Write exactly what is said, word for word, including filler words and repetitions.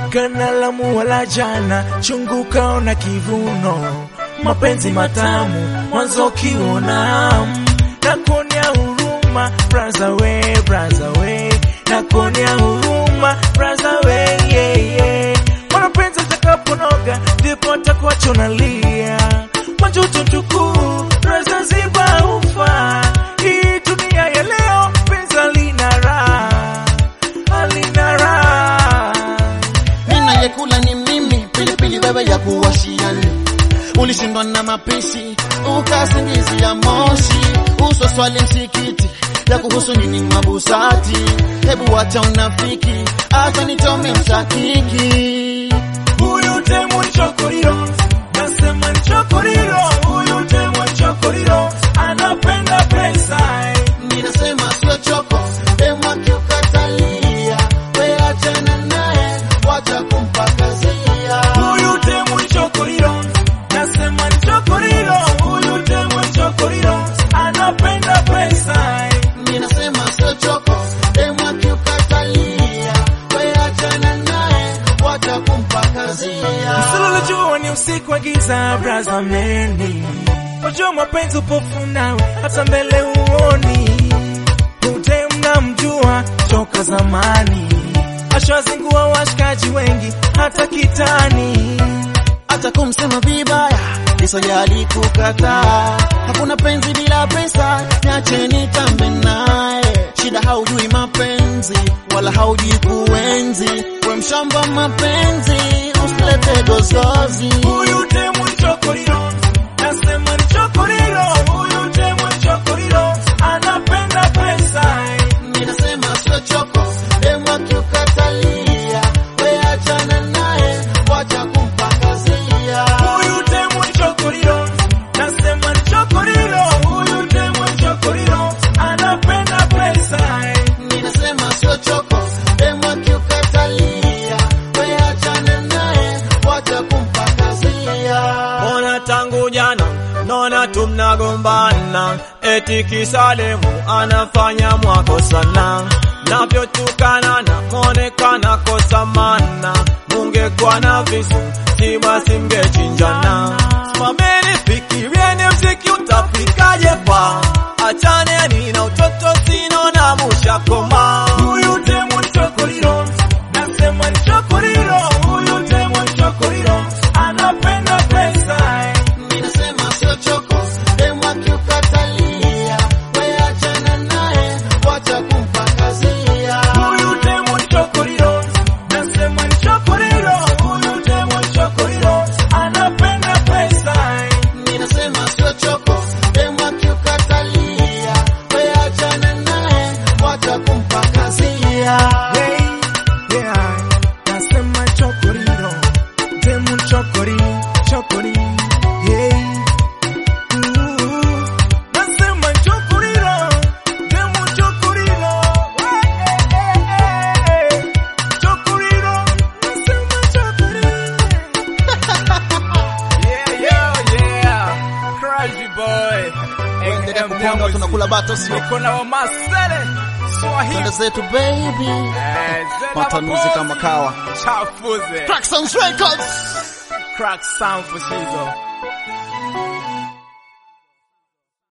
kana lamu wala jana, chungu kaona kivuno, mapenzi matamu mwanzo kiona. Nakuonea huruma brother we, brother we, nakuonea huruma brother we, yeah, yeah. Mapenzi atakaponoga ndipo atakuacha unalia, majuto tukuu brother ziba ufa. Hii dunia ya leo penzi lina raha, halina raha. Ninayekula ni mimi, pilipili bebe ya kuwashiani. Ulishindwa na mapishi, ukasingizia moshi. Uso swali msikiti, ya kuhusu nini mabusati. Hebu wacha unafiki, acha nitome mshakiki. Huyu demu ni chokoriro, nasema ni chokoriro. Huyu demu ni chokoriro, anapenda pesa. Ninasema sio choko, demu akiukatalia, we achana naye, wacha kumpakazia. Huyu demu ni chokoriro, nasema ni chokoriro. Huyu demu ni chokoriro, anapenda pesa. Ninasema sio choko, demu akiukatalia, we achana naye, wacha kumpakazia. Msululu jua ni usiku wa giza brother meni, wajua mapenzi upofu nawe hata mbele uoni. Ute mnamjua toka zamani, ashawazingua washikaji wengi hata kitani. Hata kumsema vibaya, Yesu alikukataa. Hakuna penzi bila pesa, niache nitambe naye. Shida haujui mapenzi, wala haujui kuenzi. We mshamba mapenzi, usilete gozozi. Huyu demu ni chokoriro, nasema ni chokoriro. Huyu demu ni chokoriro, anapenda pesa. Ninasema sio choko, demu akiukatalia, we achana naye, wacha kumpakazia. Huyu demu ni chokoriro, nasema ni chokoriro. Huyu demu ni chokoriro, anapenda pesa. Ninasema sio choko, demu akiukatalia, we achana naye, wacha kumpakazia. Mbona tangu jana naona tumnagombana, eti kisalemu anafanya mwako sana. Navyotukana na monekana kosa mana, mungekuwa na visu kima simgechinjana. Simameni fikirieni mziki utafikaje kwa, achane nina utoto sino na mushakoma. Huyu demu ni chokoriro, nasema ni chokoriro. Huyu demu ni chokoriro, anapenda pesa. Ninasema sio choko, demu akiukatalia, we achana naye, wacha kumpakazia. Huyu demu ni chokoriro, nasema ni chokoriro. Huyu demu ni chokoriro, anapenda pesa. Ninasema sio choko, demu akiukatalia, we achana naye, wacha kumpakazia. Hey, yeah, nasema chokoriro, demu ni chokori, chokori. Hey, ooh, nasema chokoriro, demu ni chokoriro. Hey, hey, hey, chokoriro, nasema chokoriro. Yeah, yeah, yeah. Crazy boy. Endelea kupanga, tunakula bato sio. Nikona wa masele. Swahili. Twende zetu baby. Eh, Matanuzi kama kawa. Chafuze. Crack Sounds Records. Crack sound for Shizo.